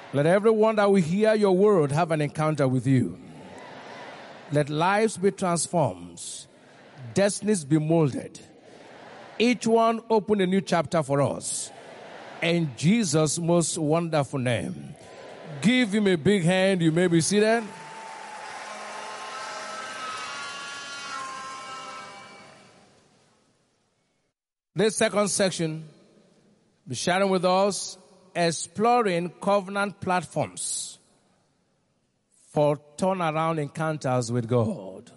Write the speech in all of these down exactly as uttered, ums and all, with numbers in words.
Let everyone that will hear your word have an encounter with you. Let lives be transformed. Destinies be molded. Each one open a new chapter for us. In Jesus' most wonderful name. Give him a big hand. You may be seated. This second section, be sharing with us exploring covenant platforms for turnaround encounters with God.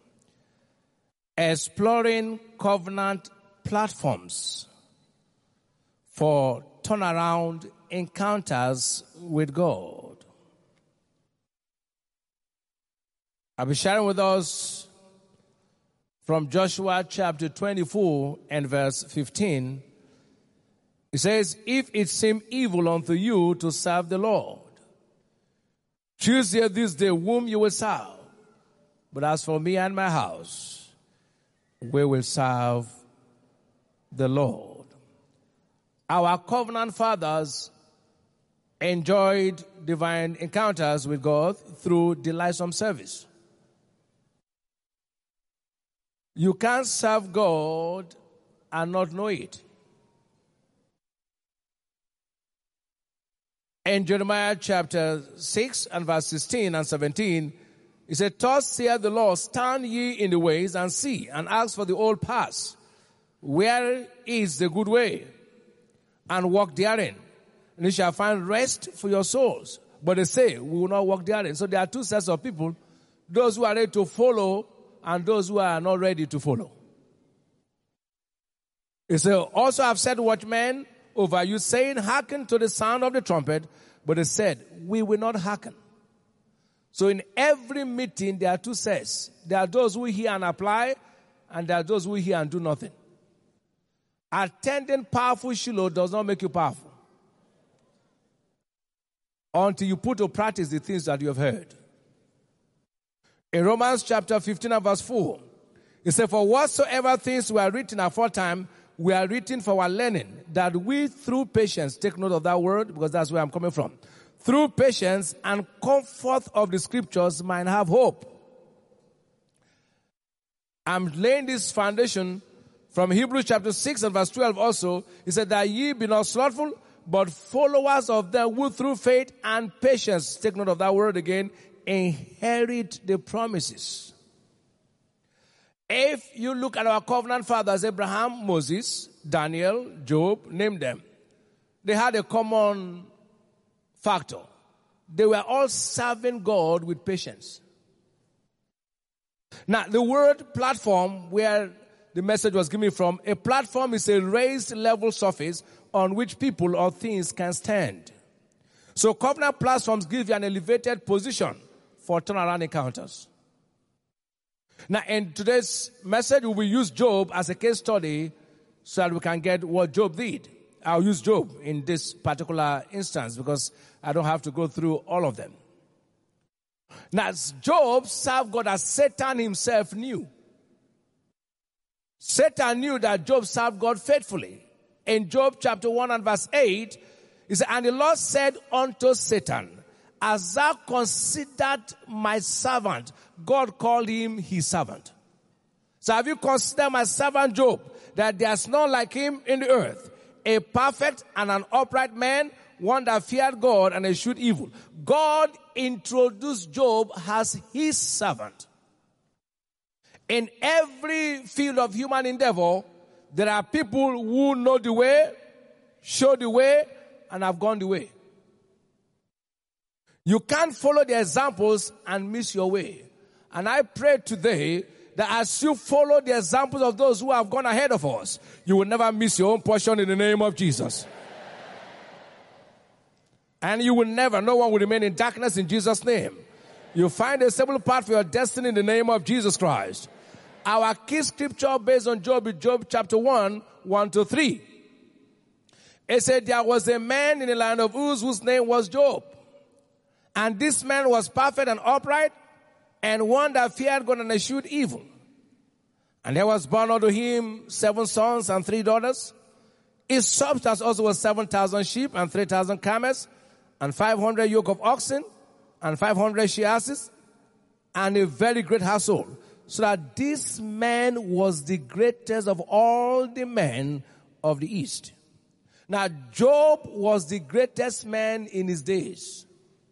Exploring covenant platforms for turnaround encounters with God. I'll be sharing with us from Joshua chapter twenty-four and verse fifteen. It says, if it seem evil unto you to serve the Lord, choose ye this day whom you will serve. But as for me and my house, we will serve the Lord. Our covenant fathers enjoyed divine encounters with God through delightsome service. You can't serve God and not know it. In Jeremiah chapter six and verse sixteen and seventeen, he said, thus saith the Lord, stand ye in the ways and see, and ask for the old paths. Where is the good way? And walk therein. And you shall find rest for your souls. But they say, we will not walk therein. So there are two sets of people, those who are ready to follow and those who are not ready to follow. He said, also I've said watchmen over you, saying, hearken to the sound of the trumpet. But they said, we will not hearken. So in every meeting, there are two sets. There are those who hear and apply, and there are those who hear and do nothing. Attending powerful Shiloh does not make you powerful until you put to practice the things that you have heard. In Romans chapter fifteen and verse four, it says, for whatsoever things were written aforetime, we are written for our learning, that we through patience, take note of that word because that's where I'm coming from, through patience and comfort of the scriptures might have hope. I'm laying this foundation from Hebrews chapter six and verse twelve also. He said that ye be not slothful, but followers of them who through faith and patience, take note of that word again, inherit the promises. If you look at our covenant fathers, Abraham, Moses, Daniel, Job, name them. They had a common factor. They were all serving God with patience. Now, the word platform, where the message was given from, a platform is a raised level surface on which people or things can stand. So covenant platforms give you an elevated position for turnaround encounters. Now, in today's message, we will use Job as a case study so that we can get what Job did. I'll use Job in this particular instance because I don't have to go through all of them. Now, Job served God as Satan himself knew. Satan knew that Job served God faithfully. In Job chapter one and verse eight, he said, and the Lord said unto Satan, as thou considered my servant, God called him his servant. So have you considered my servant Job, that there's none like him in the earth, a perfect and an upright man, one that feared God and eschewed evil. God introduced Job as his servant. In every field of human endeavor, there are people who know the way, show the way, and have gone the way. You can't follow the examples and miss your way. And I pray today that as you follow the examples of those who have gone ahead of us, you will never miss your own portion in the name of Jesus. And you will never, no one will remain in darkness in Jesus' name. You'll find a stable path for your destiny in the name of Jesus Christ. Our key scripture based on Job is Job chapter one, one to three. It said, there was a man in the land of Uz whose name was Job. And this man was perfect and upright, and one that feared God and eschewed evil. And there was born unto him seven sons and three daughters. His substance also was seven thousand sheep and three thousand camels, and five hundred yoke of oxen, and five hundred she asses, and a very great household. So that this man was the greatest of all the men of the East. Now, Job was the greatest man in his days.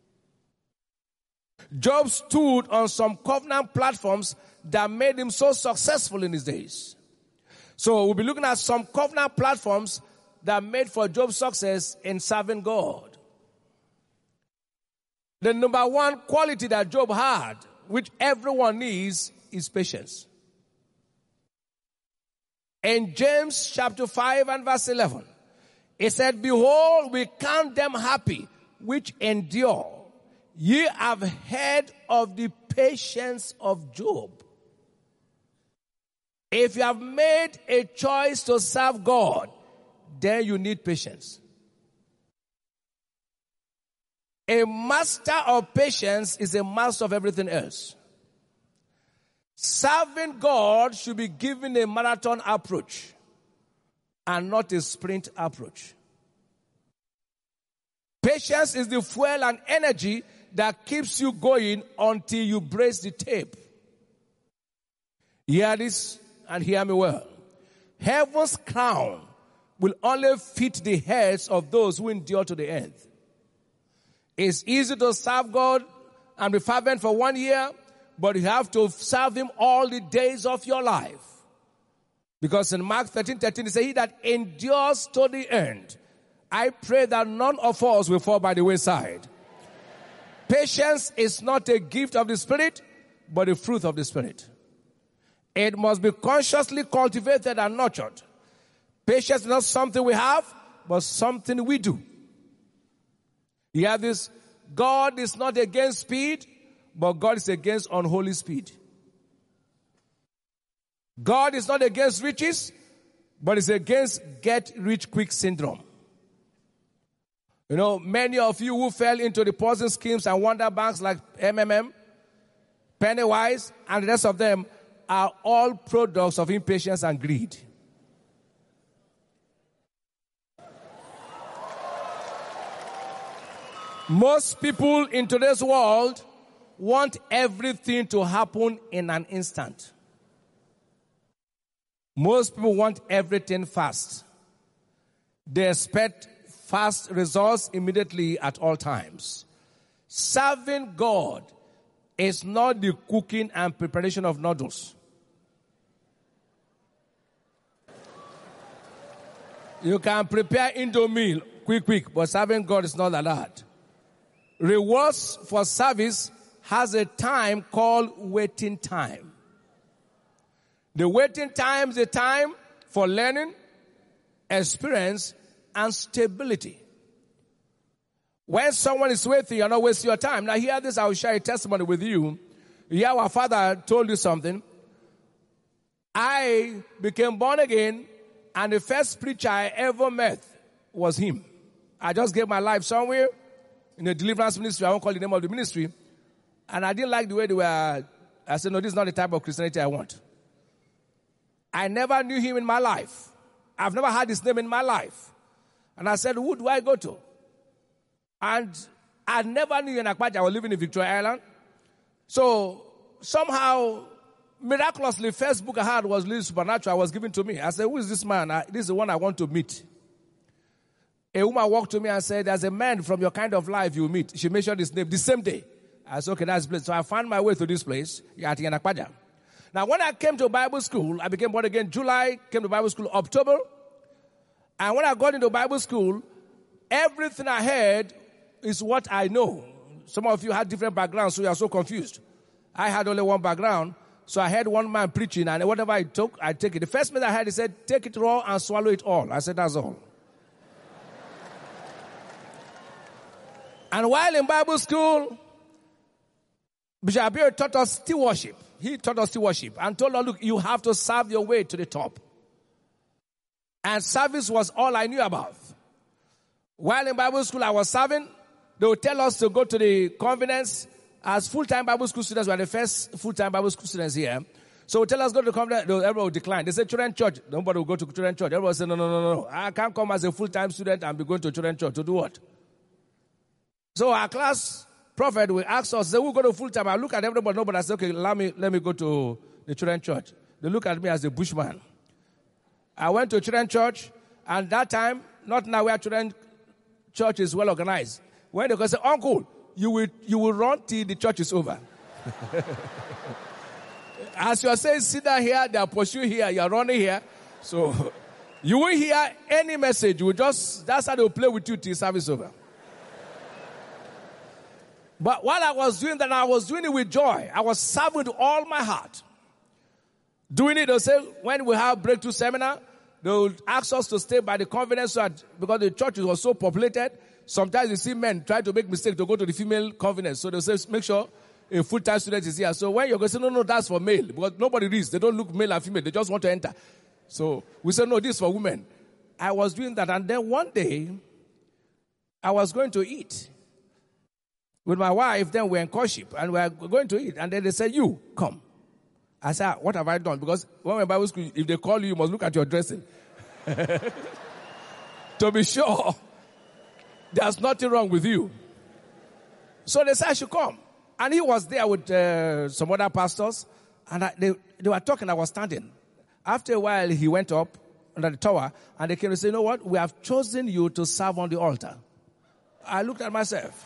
Job stood on some covenant platforms that made him so successful in his days. So we'll be looking at some covenant platforms that made for Job's success in serving God. The number one quality that Job had, which everyone needs, is patience. In James chapter five and verse eleven, it said, behold, we count them happy which endure. Ye have heard of the patience of Job. If you have made a choice to serve God, then you need patience. A master of patience is a master of everything else. Serving God should be given a marathon approach and not a sprint approach. Patience is the fuel and energy that keeps you going until you brace the tape. Hear this and hear me well. Heaven's crown will only fit the heads of those who endure to the end. It's easy to serve God and be fervent for one year, but you have to serve Him all the days of your life. Because in Mark thirteen thirteen, it says, he that endures to the end. I pray that none of us will fall by the wayside. Patience is not a gift of the Spirit, but a fruit of the Spirit. It must be consciously cultivated and nurtured. Patience is not something we have, but something we do. You have this, God is not against speed, but God is against unholy speed. God is not against riches, but is against get-rich-quick syndrome. You know, many of you who fell into the Ponzi schemes and wonder banks like M M M, Pennywise, and the rest of them are all products of impatience and greed. Most people in today's world want everything to happen in an instant. Most people want everything fast. They expect fast results immediately at all times. Serving God is not the cooking and preparation of noodles. You can prepare Indomie quick, quick, but serving God is not like that. Rewards for service has a time called waiting time. The waiting time is a time for learning, experience, and stability. When someone is waiting, you're not wasting your time. Now hear this, I will share a testimony with you. Here our father told you something. I became born again, and the first preacher I ever met was him. I just gave my life somewhere in a deliverance ministry. I won't call the name of the ministry. And I didn't like the way they were. I said, no, this is not the type of Christianity I want. I never knew him in my life. I've never had his name in my life. And I said, who do I go to? And I never knew in Akpaja. I was living in Victoria Island. So somehow, miraculously, first book I had was Little Supernatural. Was given to me. I said, who is this man? I, this is the one I want to meet. A woman walked to me and said, there's a man from your kind of life you meet. She mentioned his name the same day. I said, okay, that's the place. So I found my way to this place at Yanakpaja. Now, when I came to Bible school, I became born again July, came to Bible school October. And when I got into Bible school, everything I heard is what I know. Some of you had different backgrounds, so you are so confused. I had only one background, so I heard one man preaching, and whatever I took, I take it. The first minute I heard, he said, take it raw and swallow it all. I said, that's all. And while in Bible school, Bishop Abir taught us still worship. He taught us still worship and told us, look, you have to serve your way to the top. And service was all I knew about. While in Bible school, I was serving. They would tell us to go to the conference. As full-time Bible school students, we were the first full-time Bible school students here. So they would tell us to go to the conference. Everybody would decline. They said, children's church. Nobody will go to children's church. Everybody said, no, no, no, no. I can't come as a full-time student and be going to children's church. To do what? So our class prophet will ask us, say, we'll go to full time. I look at everybody, nobody. I say, okay, let me, let me go to the children's church. They look at me as a bushman. I went to children's church, and that time, not now where children's church is well organized. When they go say, uncle, you will, you will run till the church is over. As you are saying, sit down here, they are pursuing here, you are running here. So you will hear any message. You will just, that's how they will play with you till service over. But while I was doing that, I was doing it with joy. I was serving with all my heart. Doing it, they'll say, when we have breakthrough seminar, they'll ask us to stay by the convenience, because the church was so populated. Sometimes you see men try to make mistake to go to the female convenience. So they'll say, make sure a full-time student is here. So when you're going to say, no, no, that's for male. Because nobody reads. They don't look male and female. They just want to enter. So we said, no, this is for women. I was doing that. And then one day, I was going to eat with my wife. Then we're in courtship. And we're going to eat. And then they said, you, come. I said, what have I done? Because when we're in Bible school, if they call you, you must look at your dressing. To be sure, there's nothing wrong with you. So they said I should come. And he was there with uh, some other pastors. And I, they, they were talking, I was standing. After a while, he went up under the tower. And they came and said, you know what? We have chosen you to serve on the altar. I looked at myself.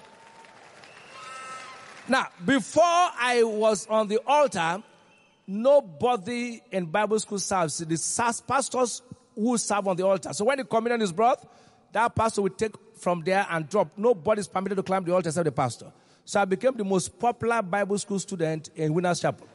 Now, before I was on the altar, nobody in Bible school serves. The pastors who serve on the altar. So when the communion is brought, that pastor will take from there and drop. Nobody is permitted to climb the altar except the pastor. So I became the most popular Bible school student in Winners Chapel.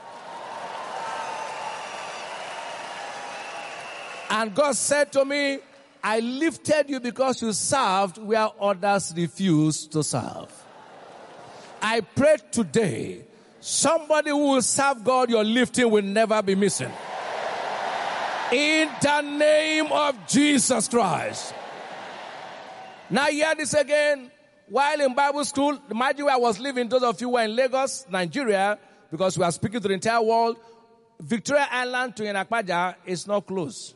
And God said to me, I lifted you because you served where others refused to serve. I pray today, somebody who will serve God, your lifting will never be missing. In the name of Jesus Christ. Now hear this again. While in Bible school, imagine where I was living, those of you who were in Lagos, Nigeria, because we are speaking to the entire world, Victoria Island to Yenakpaja is not close.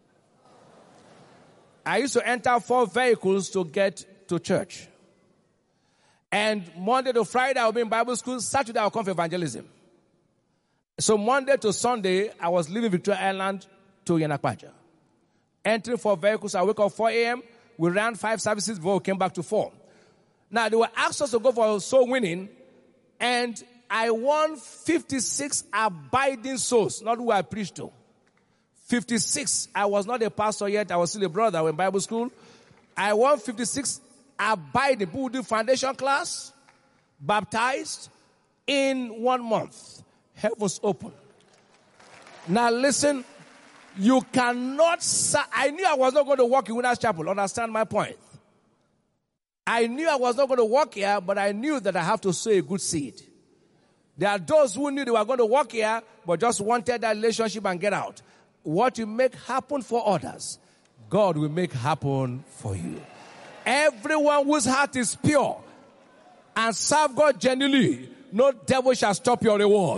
I used to enter four vehicles to get to church. And Monday to Friday, I will be in Bible school. Saturday, I will come for evangelism. So Monday to Sunday, I was leaving Victoria Island to Yenakpaja. Entering four vehicles, I wake up four a.m. We ran five services before we came back to four. Now, they were asked us to go for soul winning, and I won fifty-six abiding souls, not who I preached to. fifty-six. I was not a pastor yet. I was still a brother in Bible school. I won fifty-six abiding. People who do foundation class, baptized in one month. Heavens open. Now listen, you cannot, I knew I was not going to work in Winners Chapel. Understand my point. I knew I was not going to work here, but I knew that I have to sow a good seed. There are those who knew they were going to work here, but just wanted that relationship and get out. What you make happen for others, God will make happen for you. Everyone whose heart is pure and serve God genuinely, no devil shall stop your reward.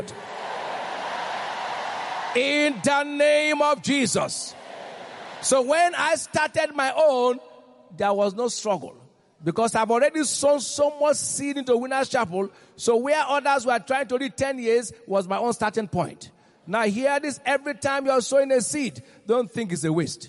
In the name of Jesus. So when I started my own, there was no struggle. Because I've already sown so much seed into Winners Chapel. So where others were trying to read ten years was my own starting point. Now hear this, every time you're sowing a seed, don't think it's a waste.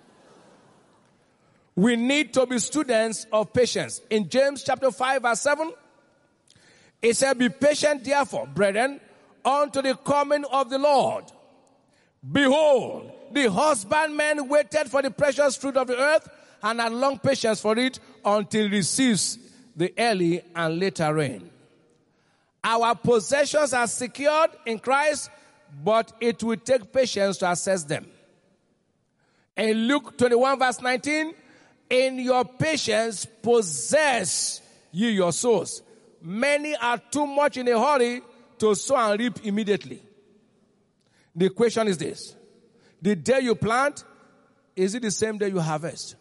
We need to be students of patience. In James chapter five verse seven, it said, be patient therefore, brethren, unto the coming of the Lord. Behold, the husbandman waited for the precious fruit of the earth and had long patience for it until it receives the early and later rain. Our possessions are secured in Christ, but it will take patience to assess them. In Luke twenty-one verse nineteen, in your patience possess ye your souls. Many are too much in a hurry to sow and reap immediately. The question is this: the day you plant, is it the same day you harvest?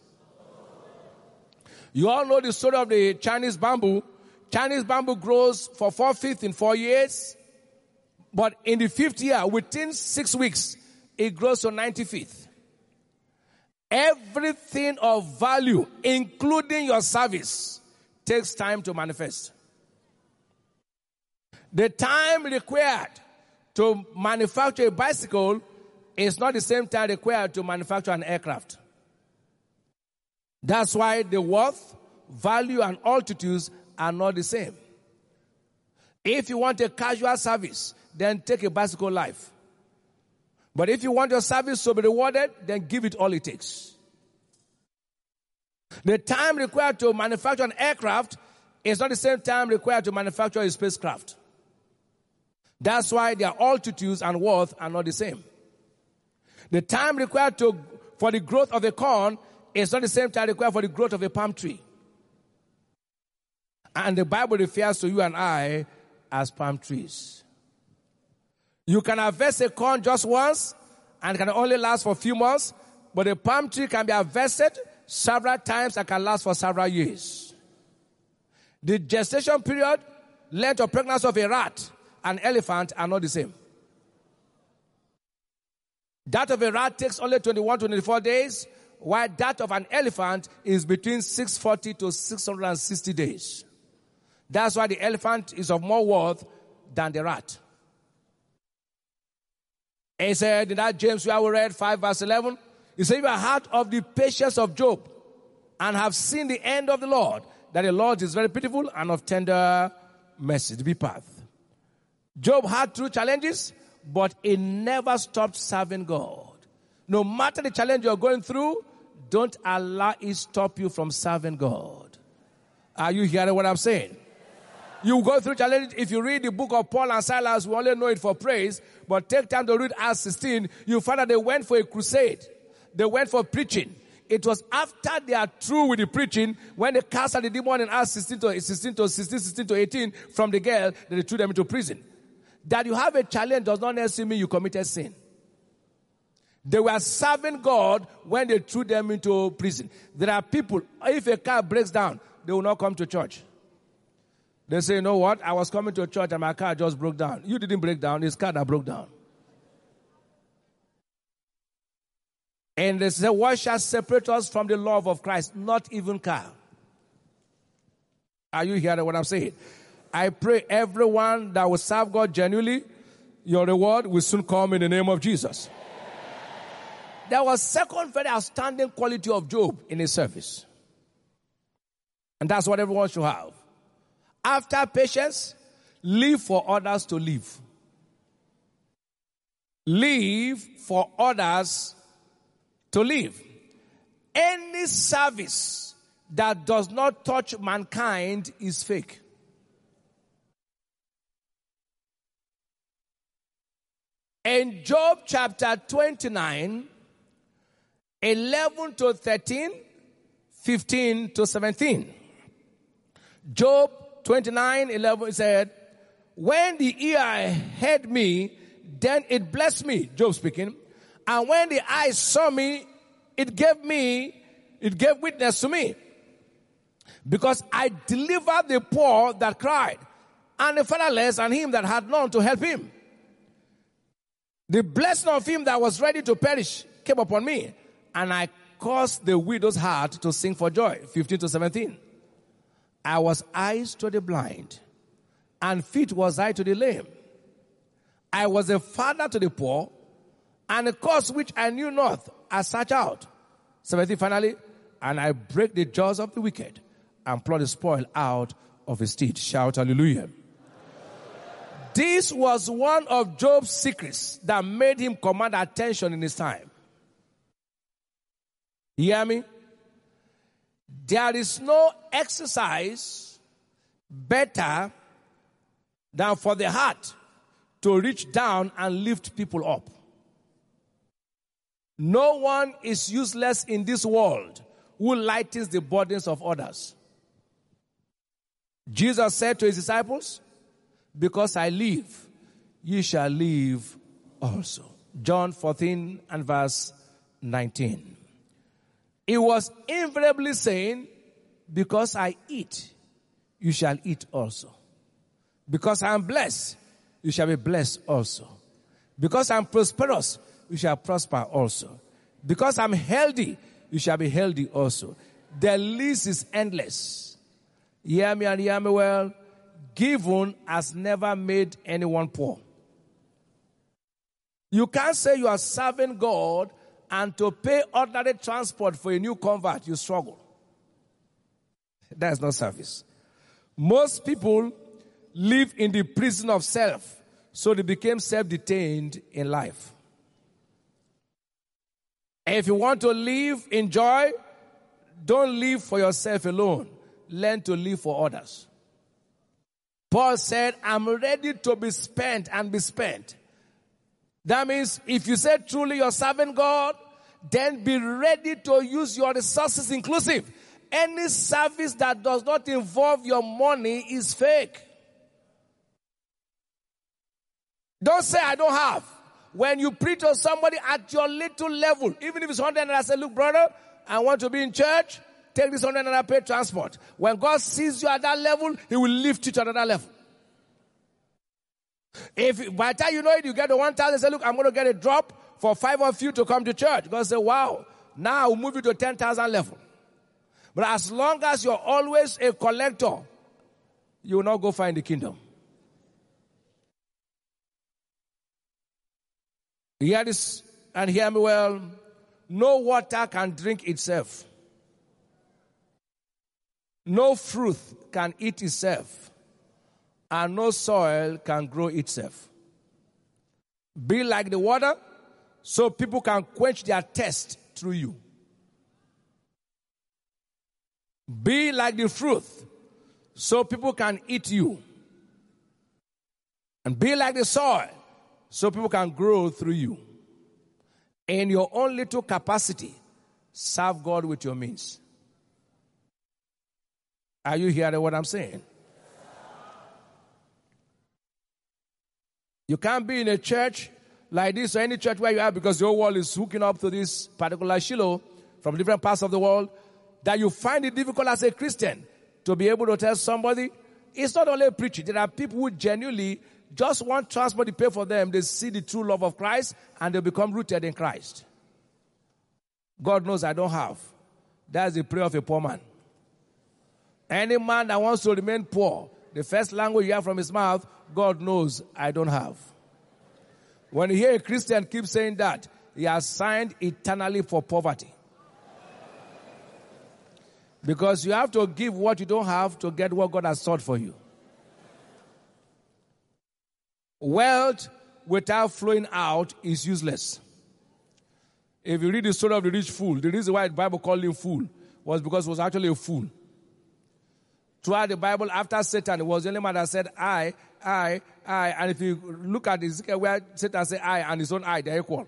You all know the story of the Chinese bamboo. Chinese bamboo grows for four feet in four years. But in the fifth year, within six weeks, it grows to ninety feet. Everything of value, including your service, takes time to manifest. The time required to manufacture a bicycle is not the same time required to manufacture an aircraft. That's why the worth, value, and altitudes are not the same. If you want a casual service, then take a bicycle life. But if you want your service to be rewarded, then give it all it takes. The time required to manufacture an aircraft is not the same time required to manufacture a spacecraft. That's why their altitudes and worth are not the same. The time required to, for the growth of a corn is not the same time required for the growth of a palm tree. And the Bible refers to you and I as palm trees. You can harvest a corn just once and it can only last for a few months, but a palm tree can be harvested several times and can last for several years. The gestation period, length of pregnancy of a rat and elephant are not the same. That of a rat takes only twenty-one to twenty-four days, while that of an elephant is between six hundred forty to six hundred sixty days. That's why the elephant is of more worth than the rat. And he said in that James we read five verse eleven, he said, you are heard of the patience of Job and have seen the end of the Lord, that the Lord is very pitiful and of tender mercy. The B path. Job had true challenges, but he never stopped serving God. No matter the challenge you're going through, don't allow it stop you from serving God. Are you hearing what I'm saying? You go through challenges. If you read the book of Paul and Silas, we only know it for praise, but take time to read Acts sixteen, you find that they went for a crusade. They went for preaching. It was after they are through with the preaching, when they cast out the demon in Acts sixteen to sixteen to sixteen, sixteen to eighteen from the girl, that they threw them into prison. That you have a challenge does not necessarily mean you committed sin. They were serving God when they threw them into prison. There are people, if a car breaks down, they will not come to church. They say, you know what? I was coming to church and my car just broke down. You didn't break down. It's car that broke down. And they say, what shall separate us from the love of Christ? Not even car. Are you hearing what I'm saying? I pray everyone that will serve God genuinely, your reward will soon come in the name of Jesus. There was second very outstanding quality of Job in his service. And that's what everyone should have. After patience, live for others to live. Live for others to live. Any service that does not touch mankind is fake. In Job chapter twenty-nine, eleven to thirteen, fifteen to seventeen. Job twenty-nine, eleven said, when the ear heard me, then it blessed me, Job speaking. And when the eyes saw me, it gave me, it gave witness to me. Because I delivered the poor that cried, and the fatherless and him that had none to help him. The blessing of him that was ready to perish came upon me, and I caused the widow's heart to sing for joy, fifteen to seventeen. I was eyes to the blind, and feet was I to the lame. I was a father to the poor, and a cause which I knew not, I searched out. seventeen finally, and I break the jaws of the wicked, and pluck the spoil out of his teeth. Shout hallelujah. This was one of Job's secrets that made him command attention in his time. You hear me? There is no exercise better than for the heart to reach down and lift people up. No one is useless in this world who lightens the burdens of others. Jesus said to his disciples, because I live, ye shall live also. John fourteen and verse nineteen. He was invariably saying, because I eat, you shall eat also. Because I am blessed, you shall be blessed also. Because I am prosperous, you shall prosper also. Because I am healthy, you shall be healthy also. The list is endless. Hear me and hear me well. Giving has never made anyone poor. You can't say you are serving God and to pay ordinary transport for a new convert, you struggle. That is not service. Most people live in the prison of self, so they became self-detained in life. If you want to live in joy, don't live for yourself alone. Learn to live for others. Paul said, I'm ready to be spent and be spent. That means if you say truly you're serving God, then be ready to use your resources inclusive. Any service that does not involve your money is fake. Don't say I don't have. When you preach to somebody at your little level, even if it's one hundred and I say, look brother, I want to be in church, take this one hundred and I pay transport. When God sees you at that level, He will lift you to another level. If by the time you know it, you get the one thousand, say, look, I'm going to get a drop for five of you to come to church. God say, wow, now I'll move you to ten thousand level. But as long as you're always a collector, you will not go find the kingdom. Hear this and hear me well. No water can drink itself. No fruit can eat itself. And no soil can grow itself. Be like the water, so people can quench their thirst through you. Be like the fruit, so people can eat you. And be like the soil, so people can grow through you. In your own little capacity, serve God with your means. Are you hearing what I'm saying? You can't be in a church like this or any church where you are because your world is hooking up to this particular Shiloh from different parts of the world, that you find it difficult as a Christian to be able to tell somebody. It's not only preaching. There are people who genuinely just want transport to pay for them. They see the true love of Christ and they become rooted in Christ. God knows I don't have. That's the prayer of a poor man. Any man that wants to remain poor, the first language you hear from his mouth, God knows I don't have. When you hear a Christian keep saying that, he has signed eternally for poverty. Because you have to give what you don't have to get what God has sought for you. Wealth without flowing out is useless. If you read the story of the rich fool, the reason why the Bible called him fool was because he was actually a fool. Throughout the Bible, after Satan, it was the only man that said, I, I, I. And if you look at Ezekiel where Satan said I and his own I, they're equal.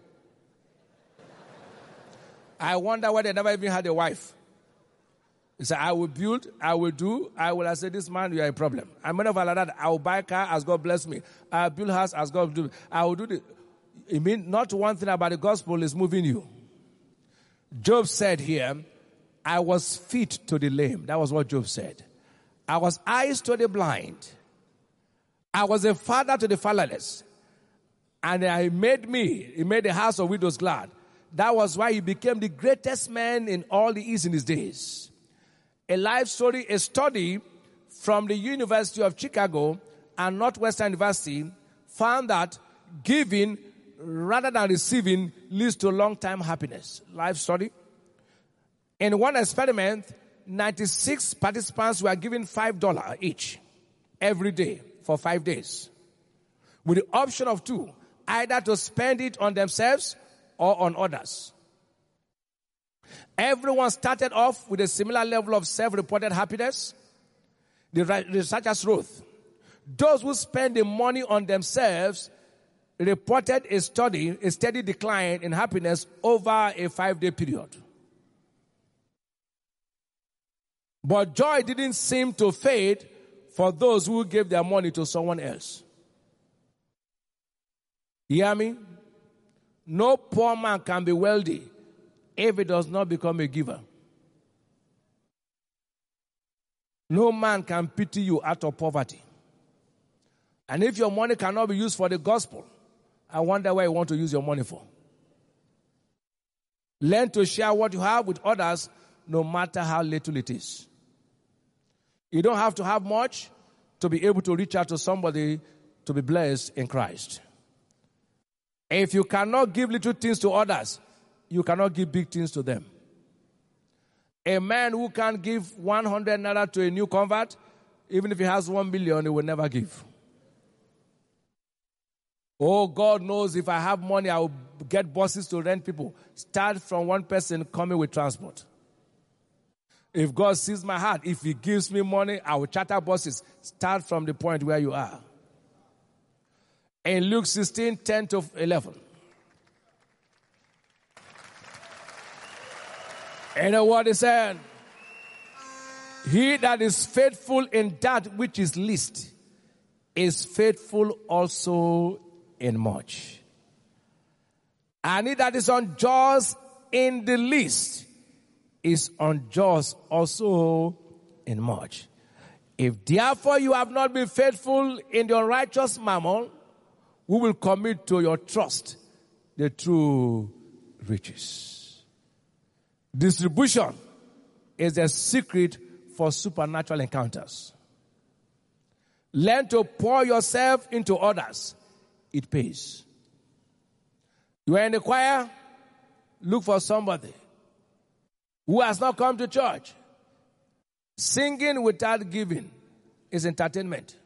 I wonder why they never even had a wife. He said, I will build, I will do, I will. I said, this man, you are a problem. I'm not like that. I will buy a car as God bless me. I will build a house as God do. I will do this. It means not one thing about the gospel is moving you. Job said here, I was feet to the lame. That was what Job said. I was eyes to the blind. I was a father to the fatherless. And I made me, he made the house of widows glad. That was why he became the greatest man in all the East in his days. A life story, a study from the University of Chicago and Northwestern University found that giving rather than receiving leads to long-term happiness. Life study. In one experiment, ninety-six participants were given five dollars each every day for five days. With the option of two, either to spend it on themselves or on others. Everyone started off with a similar level of self-reported happiness. The researchers wrote, those who spend the money on themselves reported a study, a steady decline in happiness over a five-day period. But joy didn't seem to fade for those who gave their money to someone else. You hear me? No poor man can be wealthy if he does not become a giver. No man can pity you out of poverty. And if your money cannot be used for the gospel, I wonder where you want to use your money for. Learn to share what you have with others, no matter how little it is. You don't have to have much to be able to reach out to somebody to be blessed in Christ. If you cannot give little things to others, you cannot give big things to them. A man who can't give one hundred naira to a new convert, even if he has one million, he will never give. Oh, God knows if I have money, I will get buses to rent people. Start from one person coming with transport. If God sees my heart, if he gives me money, I will charter buses. Start from the point where you are. In Luke sixteen, ten to eleven. You know what he said? He that is faithful in that which is least is faithful also in much. And he that is unjust in the least is unjust also in much. If therefore you have not been faithful in your righteous mammon, who will commit to your trust the true riches? Distribution is a secret for supernatural encounters. Learn to pour yourself into others. It pays. You are in the choir, look for somebody who has not come to church. Singing without giving is entertainment.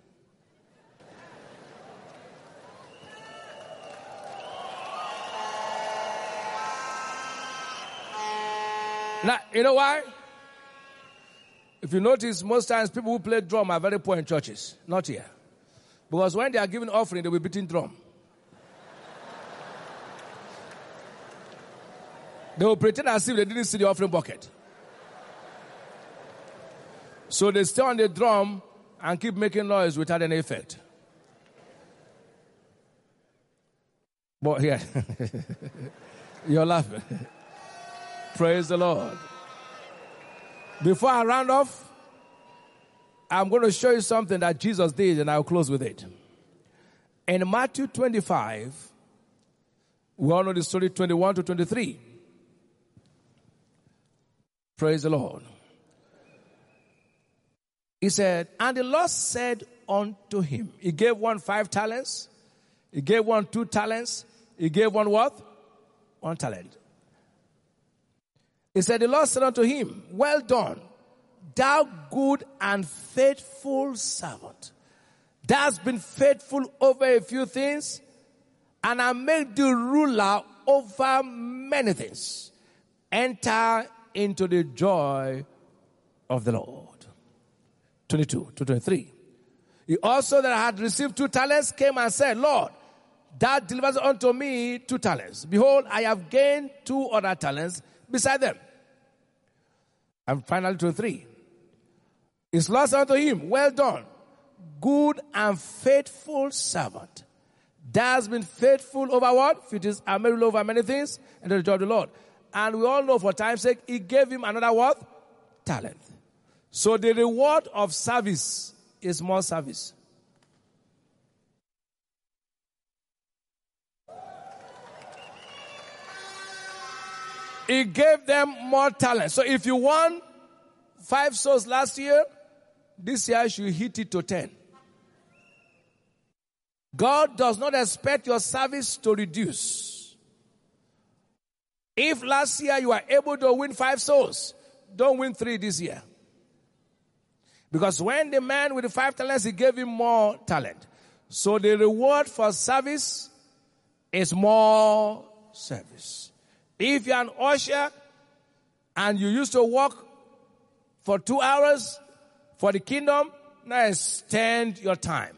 Now, you know why? If you notice, most times people who play drum are very poor in churches. Not here. Because when they are giving offering, they will be beating drum. They will pretend as if they didn't see the offering bucket. So they stay on the drum and keep making noise without any effect. But here, you're laughing. Praise the Lord. Before I round off, I'm going to show you something that Jesus did, and I'll close with it. In Matthew twenty-five, we all know the story twenty-one to twenty-three. Praise the Lord. He said, and the Lord said unto him, he gave one five talents, he gave one two talents, he gave one what? One talent. He said, the Lord said unto him, well done, thou good and faithful servant. Thou hast been faithful over a few things, and I make thee ruler over many things. Enter into the joy of the Lord. twenty-two to twenty-three. He also that had received two talents came and said, Lord, thou deliverest unto me two talents. Behold, I have gained two other talents beside them. And finally twenty-three. His Lord said unto him, well done, good and faithful servant. Thou hast been faithful over what? It is a made over many things, and the joy of the Lord. And we all know for time's sake, he gave him another what? Talent. So the reward of service is more service. He gave them more talent. So if you won five souls last year, this year you should hit it to ten. God does not expect your service to reduce. If last year you were able to win five souls, don't win three this year. Because when the man with the five talents, he gave him more talent. So the reward for service is more service. If you're an usher and you used to work for two hours for the kingdom, now extend your time.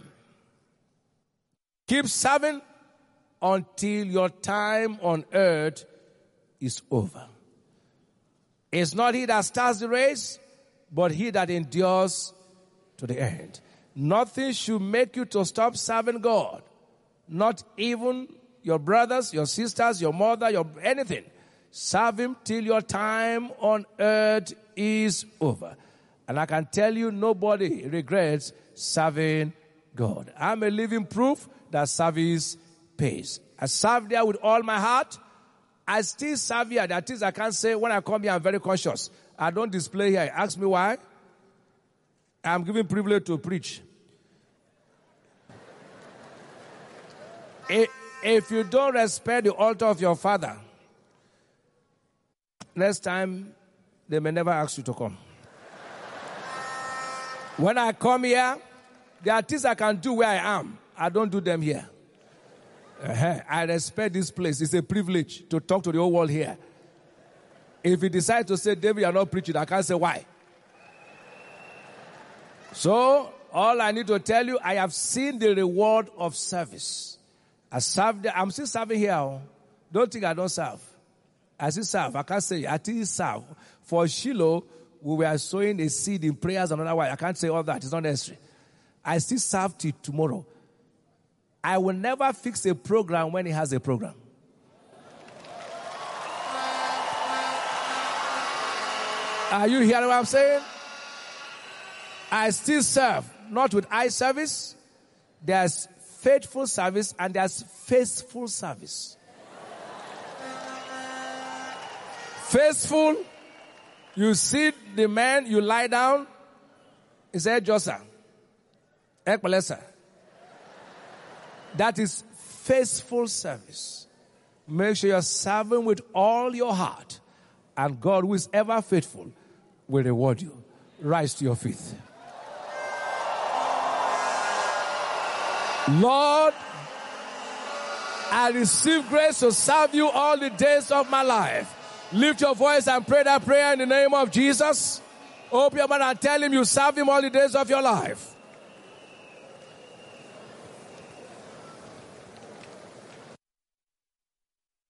Keep serving until your time on earth is over. It's not he that starts the race, but he that endures to the end. Nothing should make you to stop serving God. Not even your brothers, your sisters, your mother, your anything. Serve him till your time on earth is over. And I can tell you, nobody regrets serving God. I'm a living proof that service pays. I serve there with all my heart. I still serve here. There are things I can't say. When I come here, I'm very cautious. I don't display here. Ask me why. I'm given privilege to preach. If you don't respect the altar of your father, next time they may never ask you to come. When I come here, there are things I can do where I am. I don't do them here. Uh-huh. I respect this place. It's a privilege to talk to the whole world here. If you decide to say, David, you're not preaching, I can't say why. So, all I need to tell you, I have seen the reward of service. I served, I'm still serving here. Don't think I don't serve. I still serve. I can't say, I still serve. For Shiloh, we were sowing a seed in prayers and otherwise. I can't say all that. It's not necessary. I still serve till tomorrow. I will never fix a program when he has a program. Are you hearing what I'm saying? I still serve, not with eye service. There's faithful service and there's faithful service. Faithful, you see the man, you lie down, he said, Josa, Ekbalesa. That is faithful service. Make sure you're serving with all your heart, and God, who is ever faithful, will reward you. Rise to your feet. Lord, I receive grace to serve you all the days of my life. Lift your voice and pray that prayer in the name of Jesus. Open your mouth and tell him you serve him all the days of your life.